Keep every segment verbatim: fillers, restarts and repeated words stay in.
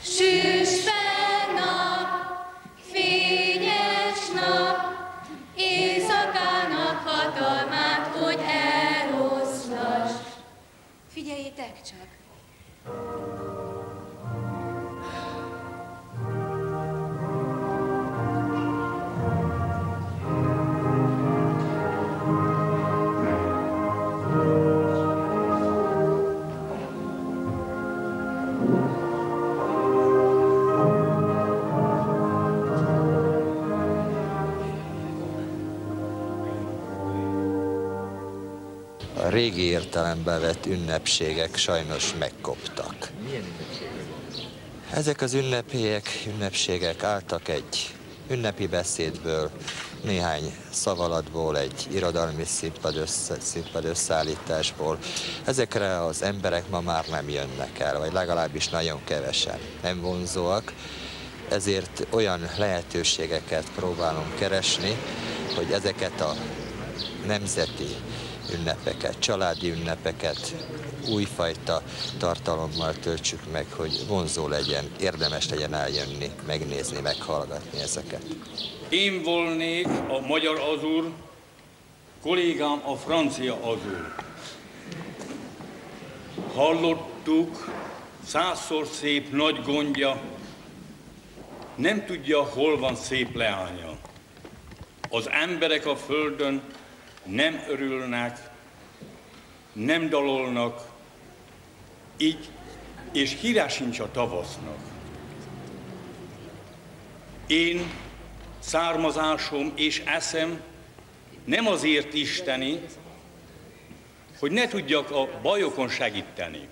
Süss fel nap, fényes nap, éjszakának hatalmát, hogy eloszlass. Figyeljétek csak! A régi értelemben vett ünnepségek sajnos megkoptak. Milyen ünnepségek? Ezek az ünnepélyek, ünnepségek álltak egy ünnepi beszédből, néhány szavalatból, egy irodalmi színpad, össze, színpad összeállításból. Ezekre az emberek ma már nem jönnek el, vagy legalábbis nagyon kevesen, nem vonzóak. Ezért olyan lehetőségeket próbálunk keresni, hogy ezeket a nemzeti ünnepeket, családi ünnepeket újfajta tartalommal töltsük meg, hogy vonzó legyen, érdemes legyen eljönni, megnézni, meghallgatni ezeket. Én volnék a magyar azur, kollégám a francia azur. Hallottuk, százszor szép nagy gondja, nem tudja, hol van szép leánya. Az emberek a földön nem örülnek, nem dalolnak, így, és híre sincs a tavasznak. Én, származásom és eszem nem azért isteni, hogy ne tudjak a bajokon segíteni.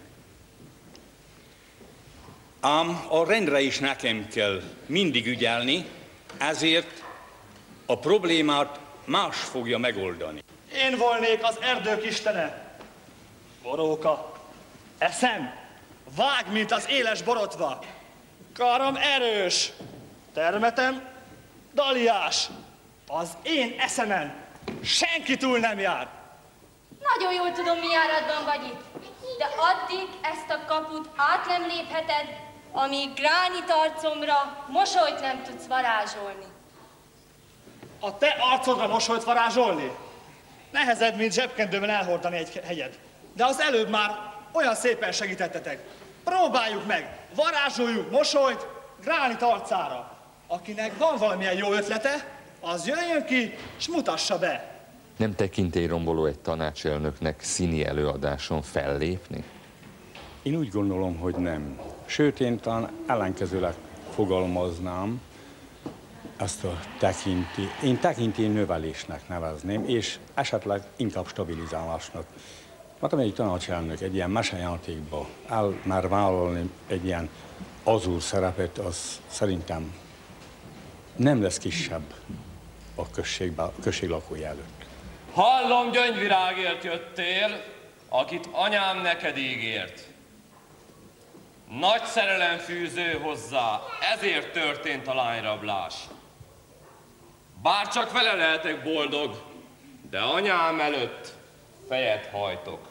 Ám a rendre is nekem kell mindig ügyelni, ezért a problémát más fogja megoldani. Én volnék az erdők istene. Boróka, eszem, vág, mint az éles borotva. Karam erős, termetem, daliás. Az én eszemen senki túl nem jár. Nagyon jól tudom, mi járatban vagy itt, de addig ezt a kaput át nem lépheted, amíg gránit arcomra mosolyt nem tudsz varázsolni. A te arcodra mosolyt varázsolni? Nehezebb, mint zsebkendőben elhordani egy hegyet. De az előbb már olyan szépen segítettetek. Próbáljuk meg, varázsoljuk mosolyt gránit arcára. Akinek van valamilyen jó ötlete, az jöjjön ki, s mutassa be. Nem tekintélyromboló egy tanácselnöknek színi előadáson fellépni? Én úgy gondolom, hogy nem. Sőt, én talán ellenkezőleg fogalmaznám, ezt a tekinti, én tekintély növelésnek nevezném, és esetleg inkább stabilizálásnak. Mert amelyik tanácselnök egy ilyen mesejátékba el már vállalni egy ilyen azúr szerepet, az szerintem nem lesz kisebb a községbe, község lakói előtt. Hallom, gyöngyvirágért jöttél, akit anyám neked ígért. Nagy szerelem fűző hozzá, ezért történt a lányrablás. Bár csak vele lehetek boldog, de anyám előtt fejet hajtok.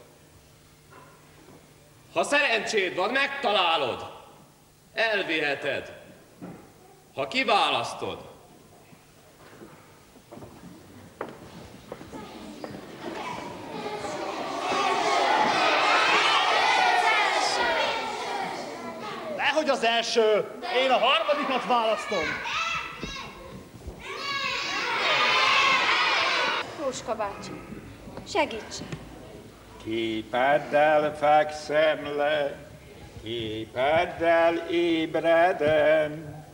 Ha szerencséd van, megtalálod, elviheted. Ha kiválasztod, Nehogy az első, én a harmadikat választom. Róska bácsi, segíts! Képeddel fekszem le, képeddel ébredem,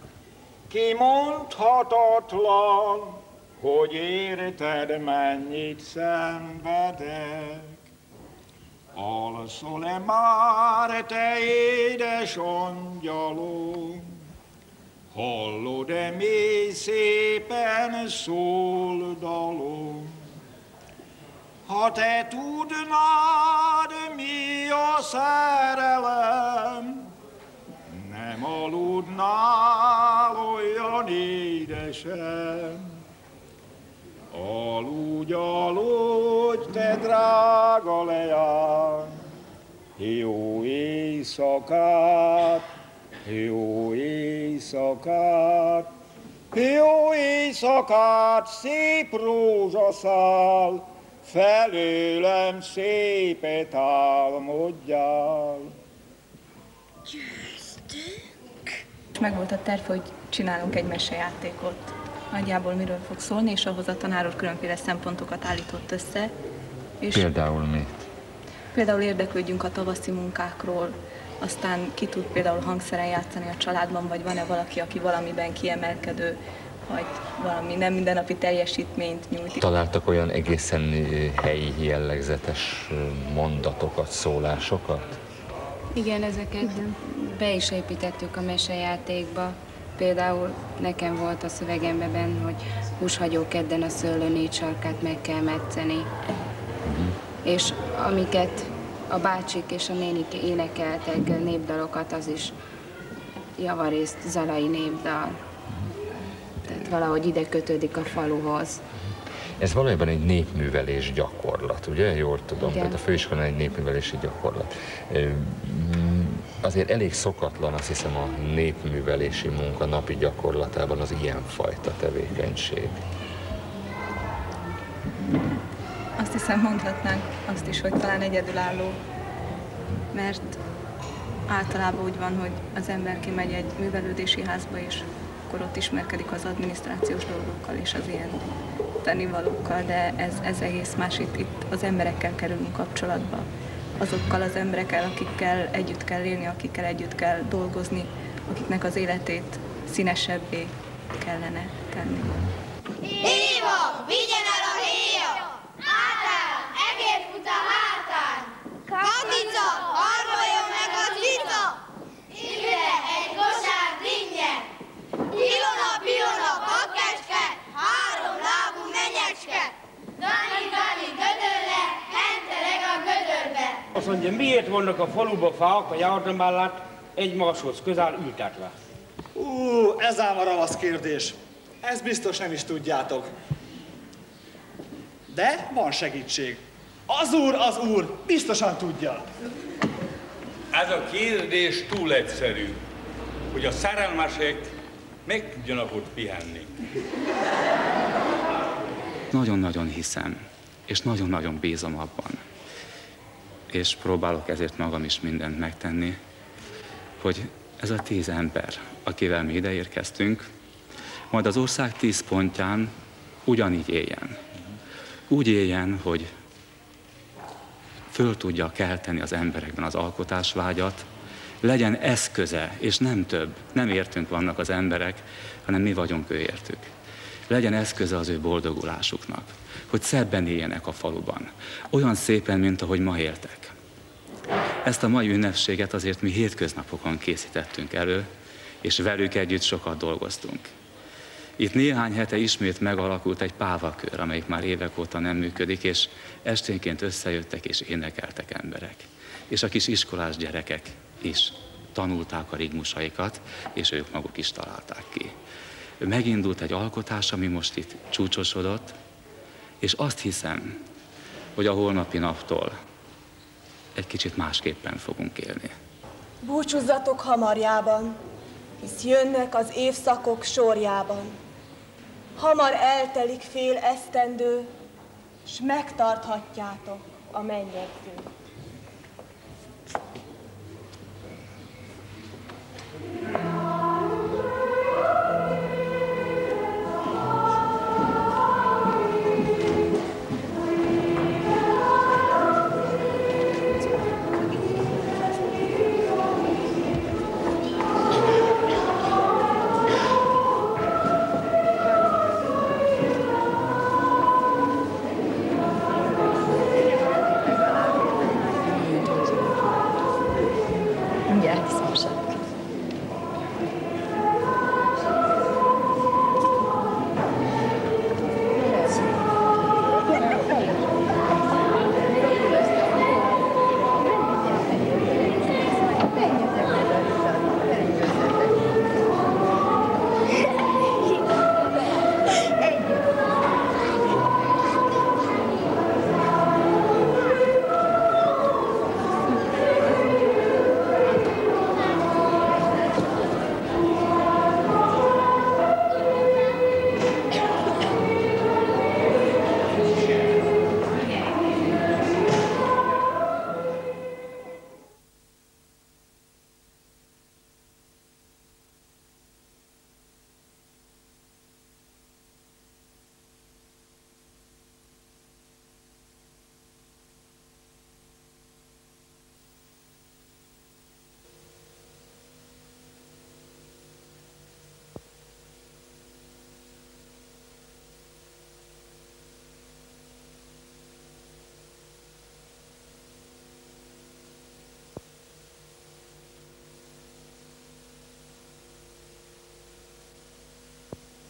kimondhatatlan, hogy érted, mennyit szenvedek. Alszol-e már, te édes angyalom? Hallod-e mély szépen szól dalom? Ha te tudnád, mi a szerelem, nem aludnál olyan édesen. Aludj, aludj, te drága leány, jó éjszakát Jó éjszakát, jó éjszakát, szép rózsaszál, felőlem szépet álmodjál. Győztünk! Megvolt a terv, hogy csinálunk egy mesejátékot. Nagyjából miről fog szólni, és ahhoz a tanár úr különféle szempontokat állított össze. És Például mit? Például érdeklődjünk a tavaszi munkákról, aztán ki tud például hangszeren játszani a családban, vagy van-e valaki, aki valamiben kiemelkedő, vagy valami nem mindennapi teljesítményt nyújt. Találtak olyan egészen helyi jellegzetes mondatokat, szólásokat? Igen, ezeket Igen. be is építettük a mesejátékba. Például nekem volt a szövegemben, hogy húshagyó kedden a szőlő négy sarkát meg kell metszeni. Uh-huh. És amiket a bácsik és a nénik énekeltek népdalokat, az is javarészt zalai népdal. Tehát valahogy ide kötődik a faluhoz. Ez valójában egy népművelés gyakorlat, ugye? Jól tudom, Igen. tehát a főiskolán egy népművelési gyakorlat. Azért elég szokatlan, azt hiszem, a népművelési munka napi gyakorlatában az ilyenfajta tevékenység. Azt hiszem, mondhatnánk azt is, hogy talán egyedülálló, mert általában úgy van, hogy az ember kimegy egy művelődési házba, és akkor ott ismerkedik az adminisztrációs dolgokkal és az ilyen tennivalókkal, de ez, ez egész más. Itt, itt az emberekkel kerülünk kapcsolatba, azokkal az emberekkel, akikkel együtt kell élni, akikkel együtt kell dolgozni, akiknek az életét színesebbé kellene tenni. Éva, vigyen el a héja! Átáll, egér fut a hátán! Katica, haroljon meg a cica! Ide egy kosár dinnye! Ilona, pilona, pakkeske, három lábú menyecske! Dani, Dani, gödörre, hentereg a gödörbe! Azt mondja, miért vannak a faluba fák a járdom mellett egymáshoz közel ültetve? Ú, ez ám a ravasz kérdés. Ezt biztos nem is tudjátok. De van segítség. Az úr, az úr, biztosan tudja. Ez a kérdés túl egyszerű, hogy a szerelmesek meg tudjanak ott pihenni. Nagyon-nagyon hiszem, és nagyon-nagyon bízom abban, és próbálok ezért magam is mindent megtenni, hogy ez a tíz ember, akivel mi ide érkeztünk, majd az ország tíz pontján ugyanígy éljen. Úgy éljen, hogy föl tudja kelteni az emberekben az alkotásvágyat, legyen eszköze, és nem több, nem értünk vannak az emberek, hanem mi vagyunk őértük. Legyen eszköze az ő boldogulásuknak, hogy szebben éljenek a faluban, olyan szépen, mint ahogy ma éltek. Ezt a mai ünnepséget azért mi hétköznapokon készítettünk elő, és velük együtt sokat dolgoztunk. Itt néhány hete ismét megalakult egy pávakör, amelyik már évek óta nem működik, és esténként összejöttek és énekeltek emberek. És a kis iskolás gyerekek is tanulták a rigmusaikat, és ők maguk is találták ki. Megindult egy alkotás, ami most itt csúcsosodott, és azt hiszem, hogy a holnapi naptól egy kicsit másképpen fogunk élni. Búcsúzzatok hamarjában, hisz jönnek az évszakok sorjában. Hamar eltelik fél esztendő, s megtarthatjátok a mennyegzőt.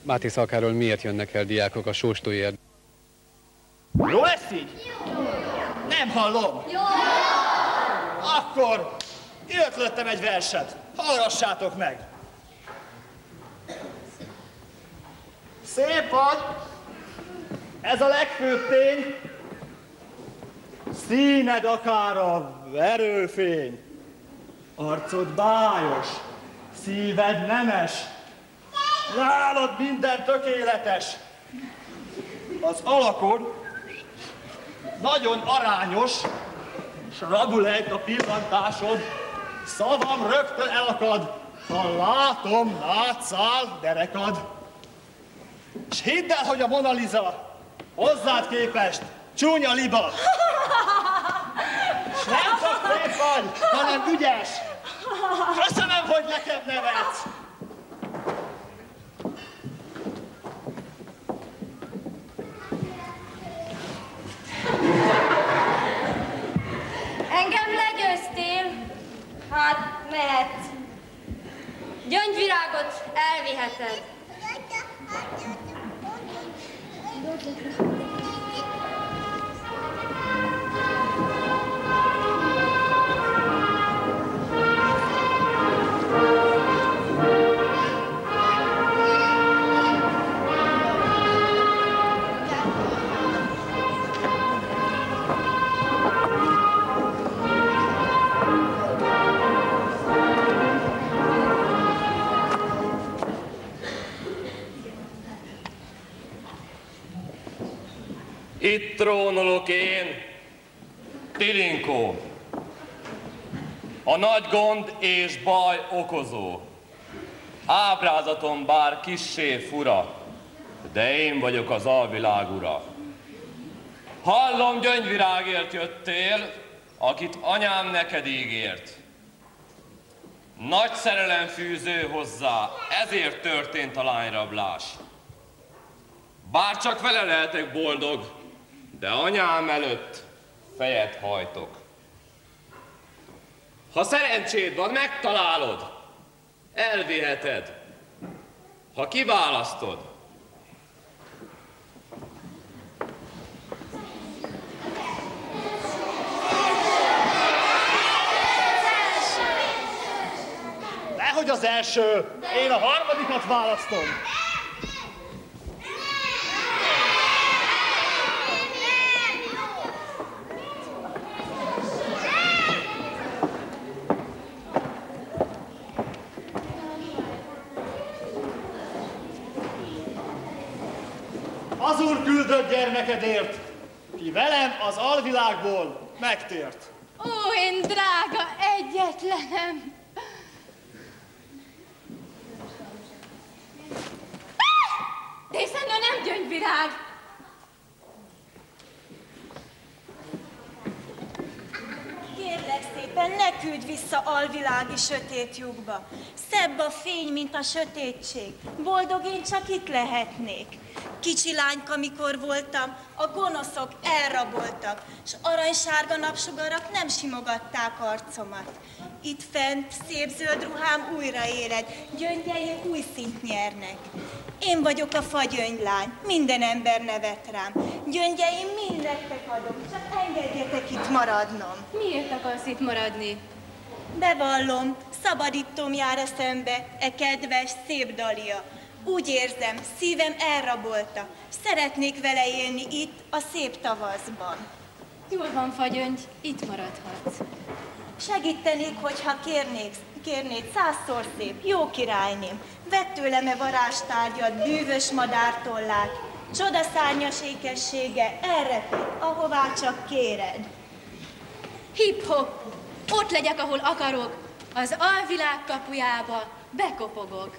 Máté Szalkáról miért jönnek el diákok a Sóstóért? Jó lesz így? Nem hallom. Jó! Akkor ötlöttem egy verset. Hallgassátok meg. Szép vagy, ez a legfőbb tény, színed akár a verőfény, arcod bájos, szíved nemes, nálad minden tökéletes, az alakod nagyon arányos, s rabulejt a pillantásod, szavam rögtön elakad, ha látom, látszál derekad. S hidd el, hogy a Mona Lisa hozzád képest csúnya liba. S nem csak szép vagy, hanem ügyes. Köszönöm, hogy nekem nevetsz. Engem legyőztél, hát mehetsz. Gyöngyvirágot elviheted. Itt trónolok én, Tilinkó, a nagy gond és baj okozó. Ábrázatom bár kissé fura, de én vagyok az alvilág ura. Hallom, gyöngyvirágért jöttél, akit anyám neked ígért. Nagy szerelem fűző hozzá, ezért történt a lányrablás. Bár csak vele lehetek boldog, de anyám előtt fejet hajtok. Ha szerencséd van, megtalálod, elviheted. Ha kiválasztod, nehogy az első, én a harmadikat választom. Az Úr küldött gyermekedért, ki velem az alvilágból megtért. Ó, én drága egyetlenem! De hiszen ő nem gyöngyvirág! Kérlek szépen, ne küldj vissza alvilági sötét lyukba. Szebb a fény, mint a sötétség. Boldog én csak itt lehetnék. Kicsi lányka, mikor voltam, a gonoszok elraboltak, s aranysárga napsugarak nem simogatták arcomat. Itt fent szép zöld ruhám újra éled, gyöngyeim új szint nyernek. Én vagyok a fagyöngylány, minden ember nevet rám. Gyöngyeim mind nektek adom, csak engedjetek itt maradnom. Miért akarsz itt maradni? Bevallom, szabadítom jár eszembe, e kedves, szép Dalia. Úgy érzem, szívem elrabolta. Szeretnék vele élni itt, a szép tavaszban. Jól van, fagyöngy, itt maradhatsz. Segítenék, hogyha kérnék, kérnéd százszor szép, jó királyném. Vedd tőlem-e varázstárgyat, bűvös madártollát, csodaszárnyas ékessége, elrepít, ahová csak kéred. Hip-hop, ott legyek, ahol akarok, az alvilág kapujába bekopogok.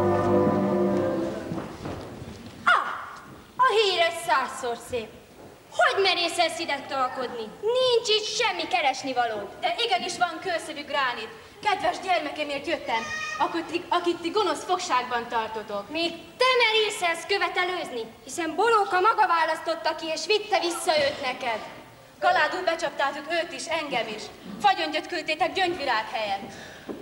Százszor szép. Hogy merészelsz ide tolkodni? Nincs itt semmi keresnivaló. De igenis van kőszívű gránit. Kedves gyermekemért jöttem, akit, akit ti gonosz fogságban tartotok. Még te merészelsz követelőzni, hiszen Bolóka maga választotta ki, és vitte vissza őt neked. Kaládul becsaptátok őt is, engem is. Fagyongyot küldtétek gyöngyvirág helyett.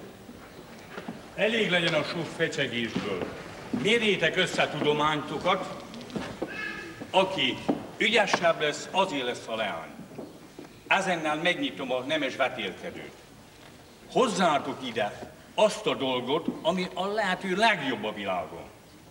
Elég legyen a sok fecsegésből. Mérjétek össze a tudományokat, aki ügyesebb lesz, azért lesz a leány. Ezennel megnyitom a nemes vetélkedőt. Hozzátok ide azt a dolgot, ami a lehető legjobb a világon.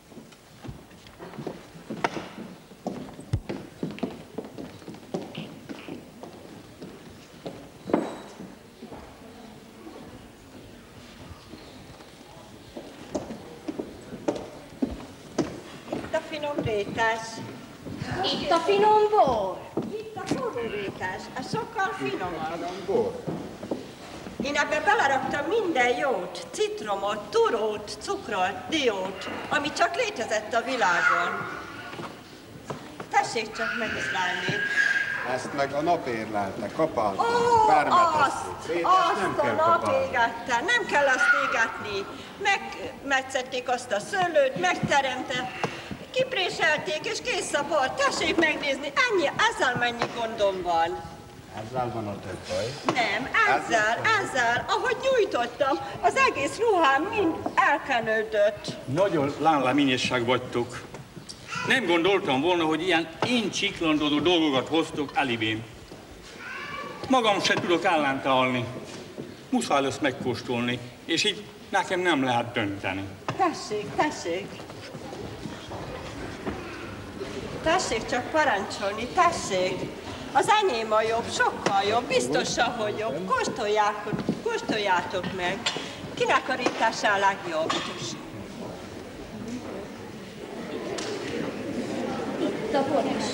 Itt a finom rétás. Itt a finom bor. Itt a forró rétás. Ez sokkal finomabb bor. Én ebbe beleraktam minden jót, citromot, turót, cukrot, diót, ami csak létezett a világon. Tessék csak megszlálni. Ezt meg a nap érlelte, kapálta, Ó, permetezték. azt, Rétes azt nem a kell nap kapálni. égettel, nem kell azt égetni. Megmetszették azt a szőlőt, megteremte, kipréselték és kész a bor. Tessék megnézni, ennyi, ezzel mennyi gondom van. Ezzel van a több baj. Nem, ezzel, ezzel, ahogy nyújtottam, az egész ruhám mind elkenődött. Nagyon lánleményesség vagytok. Nem gondoltam volna, hogy ilyen én csiklandozó dolgokat hoztok elibém. Magam se tudok ellentállni. Muszáj lesz megkóstolni, és így nekem nem lehet dönteni. Tessék, tessék. Tessék csak parancsolni, tessék. Az enyém a jobb, sokkal jobb, biztosan, hogy jobb. Kóstoljátok, kóstoljátok meg. Kinek a rítása a legjobb? Itt a bor is.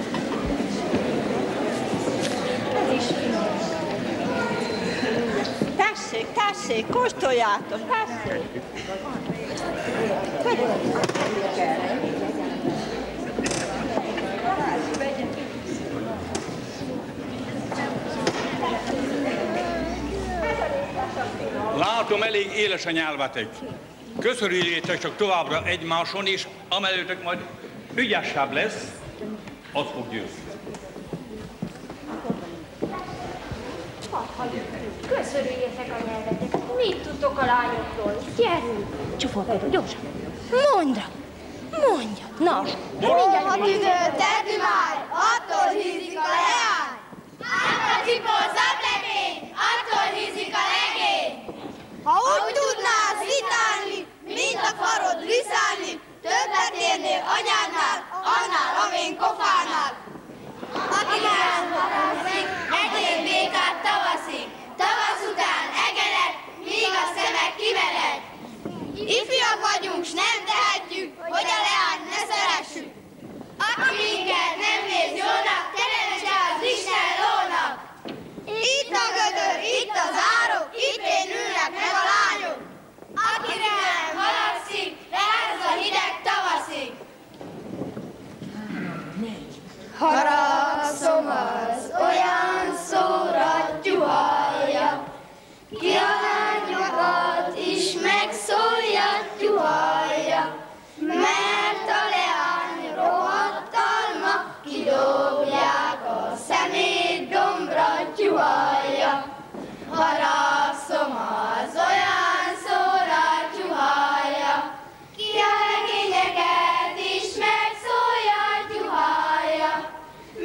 Ez is finom. Tessék, tessék, kóstoljátok, tessék. Látom, elég éles a nyelvetek. Köszörüljétek csak továbbra egymáson, és amelőtök majd ügyesebb lesz, az fog győzni. Köszörüljétek a nyelvetek. Mit tudtok a lányokról? Gyerünk! Csufolj, gyorsan! Mondja! Mondja! Na! A tüző, tedd már, attól hízik a leány! Hát a cipó zablemény, attól hízik a legény! Ha úgy tudnál szitálni, mint a farod liszálni, többet érnél anyádnál, annál a vén kofánál. Aki nem harapszik, egyéb békát tavaszig, tavasz után egered, míg a szemek kimered. Ifjak vagyunk, s nem tehetjük, hogy a leányt ne szeressük. Aki minket nem néz jónak, teremtse az Isten lónak. Itt a gödör, itt az árok, itt én ülnek meg a lányok. Akire nem haladszik, rázz a hideg tavaszig. Haragszom az olyan szórattyú hallja, ki a lányokat is megszóllattyú hallja, mert a leány rohadtalma kidobják a szemét dombrattyú hallja. Haragszom az olyan szórattyú hallja, ki a legényeket is megszóllattyú hallja,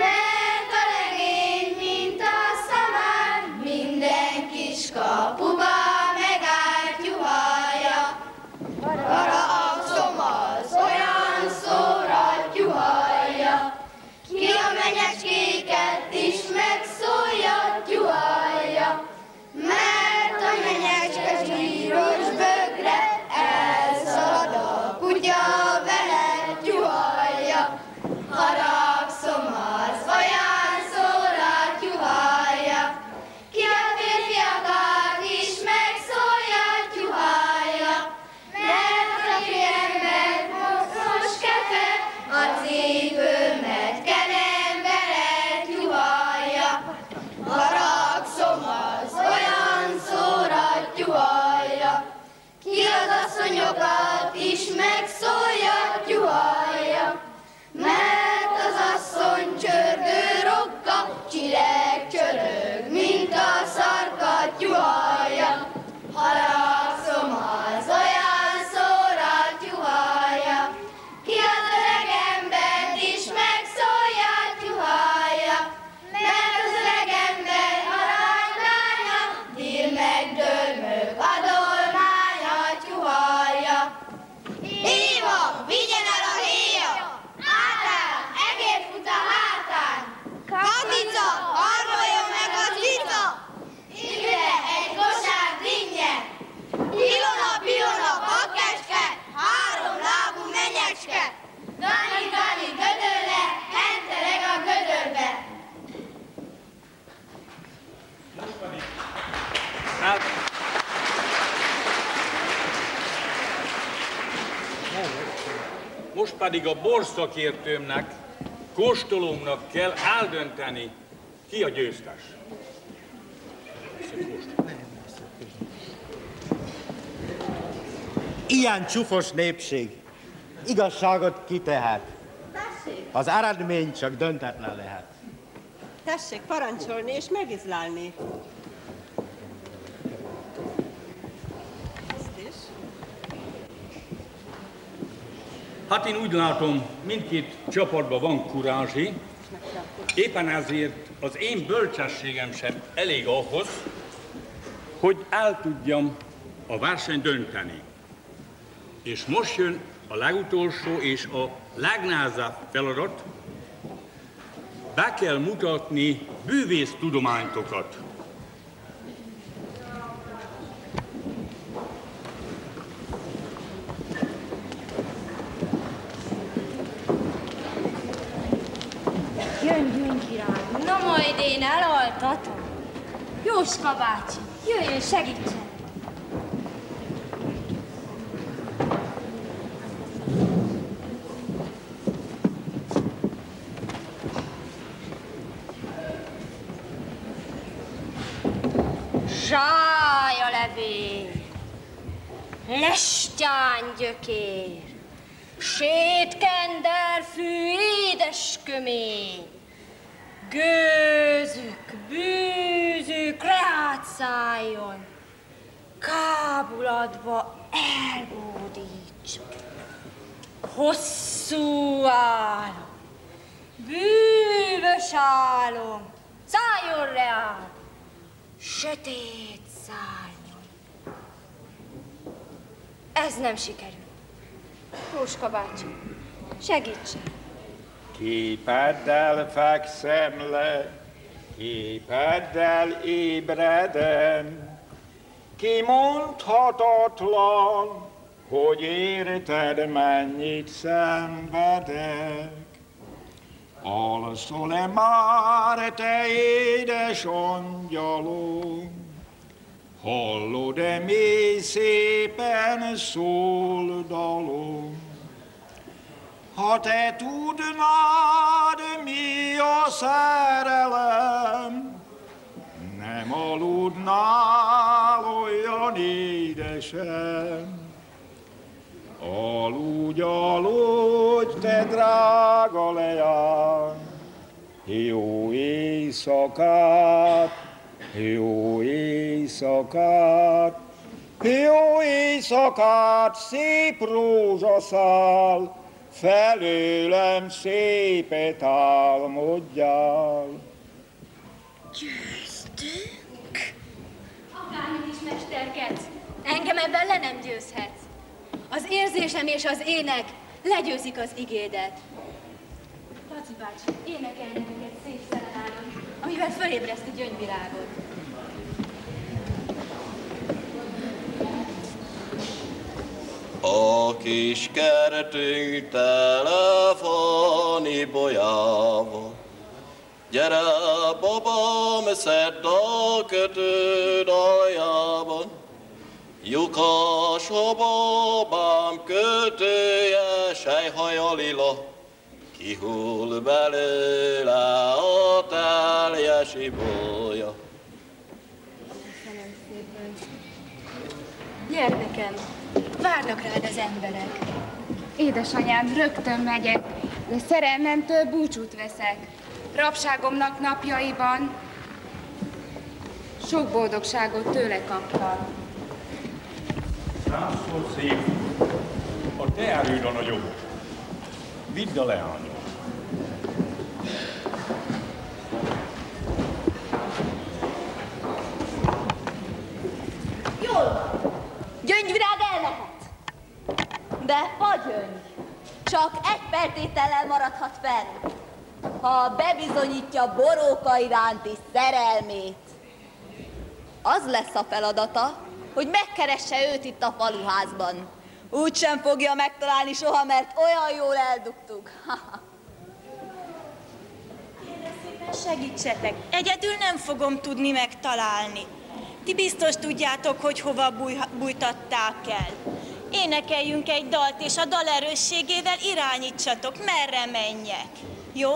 pedig a borszakértőmnek, kóstolómnak kell eldönteni, ki a győztes. Ilyen csufos népség igazságot kitehet. Az eredmény csak döntetlen lehet. Tessék parancsolni és megizlálni. Ezt is. Hát én úgy látom, mindkét csapatban van kurázsi, éppen ezért az én bölcsességem sem elég ahhoz, hogy el tudjam a versenyt dönteni. És most jön a legutolsó és a legnehezebb feladat. Be kell mutatni bűvész tudományokat. Jön, jön, király! Na majd én elaltatom. Jóska bácsi, jöjjön, segítsen! Zsáj a levél, lestyány gyökér, sétkenderfű, édes kömény, gőzük, bűzük, reát szálljon, kábulatba elbódíts. Hosszú álom, bűvös álom, szálljon reát, sötét szárnyon. Ez nem sikerül. Jóska bácsi, segítsen! Képeddel fekszem le, képeddel ébredem, kimondhatatlan, hogy érted, mennyit szenvedek. Alszol-e már, te édes angyalom? Hallod-e mély szépen szól dalom? Ha te tudnád, mi a szerelem, nem aludnál olyan édesen. Aludj, aludj, te drága leány, jó éjszakát, jó éjszakát, jó éjszakát, szép rózsaszál, felőlem szépet álmodjál. Győztünk? Akármit is mesterkedsz, engem ebben le nem győzhetsz. Az érzésem és az ének legyőzik az igédet. Laci bácsi, énekelj nekünk egy szép szerelállat, amivel fölébreszti gyöngyvirágot. A kis kertünk tele fani bolyával, gyere, babám, szedd a kötőd aljában. Lyukas a babám kötője, sejhaja lila, kihull belőle a teljes ibolya. Köszönöm szépen. Gyermekem, várnak rád az emberek. Édesanyám, rögtön megyek, de szerelmemtől búcsút veszek. Rabságomnak napjaiban sok boldogságot tőle kaptam. Százszor szép, a te erőd a nagyobb. Vidd a leányot. Jól van. Gyöngyvirág elmehet. De fagyöngy csak egy feltétellel maradhat fenn, ha bebizonyítja Boróka iránti szerelmét. Az lesz a feladata, hogy megkeresse őt itt a faluházban. Úgy sem fogja megtalálni soha, mert olyan jól eldugtuk. Kérlek szépen segítsetek, egyedül nem fogom tudni megtalálni. Ti biztos tudjátok, hogy hova búj, bújtatták el. Énekeljünk egy dalt, és a dal erősségével irányítsatok, merre menjek. Jó?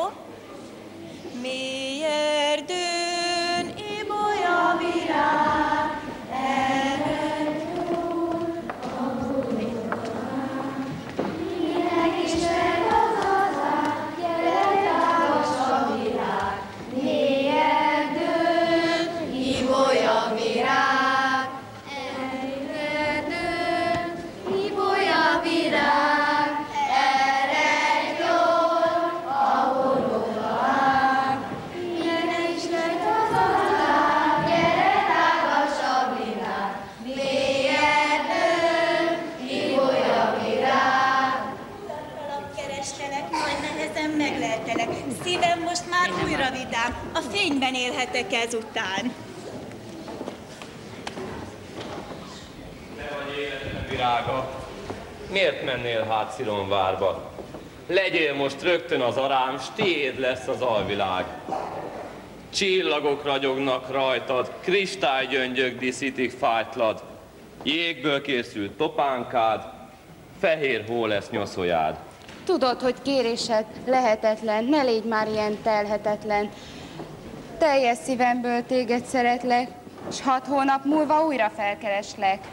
Mély erdőn ibolya virág, ered jól a bújtán. Minek is meg az hazák, gyere tágas a virág. Mély erdőn ibolya virág, erdőn ibolya virág, ered jól a bújtán. Minek is meg az hazák, gyere tágas a virág. Mély erdőn ibolya virág. Utalak kerestelek, majd nehezen megleltelek. Szívem most már újra vidám, a fényben élhetek ezután. Te vagy életem virága, miért mennél hát Szilonvárba? Legyél most rögtön az arám, s tiéd lesz az alvilág. Csillagok ragyognak rajtad, kristálygyöngyök díszítik fájtlad. Jégből készült topánkád, fehér hó lesz nyoszójád. Tudod, hogy kérésed lehetetlen, ne légy már ilyen telhetetlen. Teljes szívemből téged szeretlek, s hat hónap múlva újra felkereslek.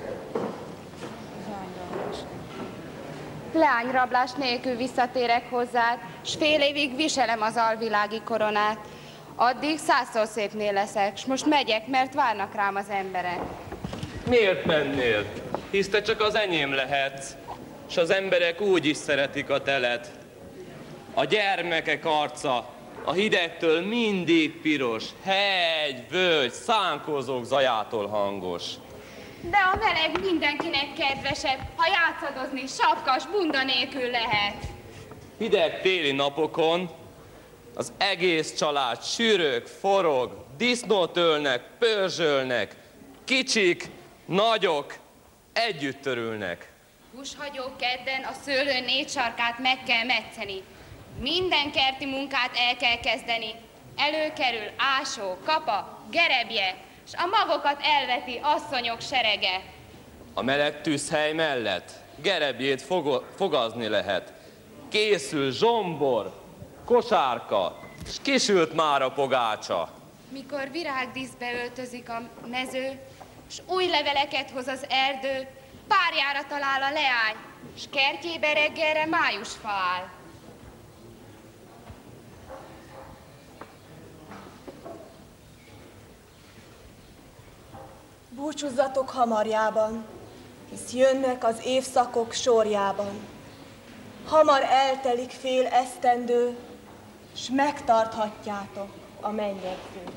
Leányrablás nélkül visszatérek hozzád, s fél évig viselem az alvilági koronát. Addig százszor szépnél leszek, s most megyek, mert várnak rám az emberek. Miért mennél? Hisz te csak az enyém lehetsz, s az emberek úgy is szeretik a telet. A gyermekek arca a hidegtől mindig piros, hegy, völgy, szánkozók zajától hangos. De a meleg mindenkinek kedvesebb, ha játszadozni sapkas, bunda nélkül lehet. Hideg téli napokon az egész család sűrög, forog, disznót ölnek, pörzsölnek, kicsik, nagyok, együtt örülnek. Húshagyó kedden a szőlő négy sarkát meg kell metszeni. Minden kerti munkát el kell kezdeni. Előkerül ásó, kapa, gerebje, s a magokat elveti asszonyok serege. A meleg tűzhely mellett gerebjét fogo- fogazni lehet. Készül zsombor, kosárka, s kisült már a pogácsa. Mikor virágdíszbe öltözik a mező, s új leveleket hoz az erdő, párjára talál a leány, s kertjébe reggelre májusfa áll. Búcsúzzatok hamarjában, hisz jönnek az évszakok sorjában. Hamar eltelik fél esztendő, s megtarthatjátok a mennyegzőt.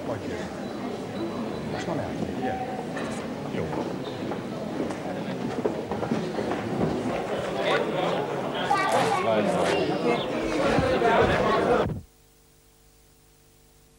Vagy jön. Most már elmegy, ugye? Jó.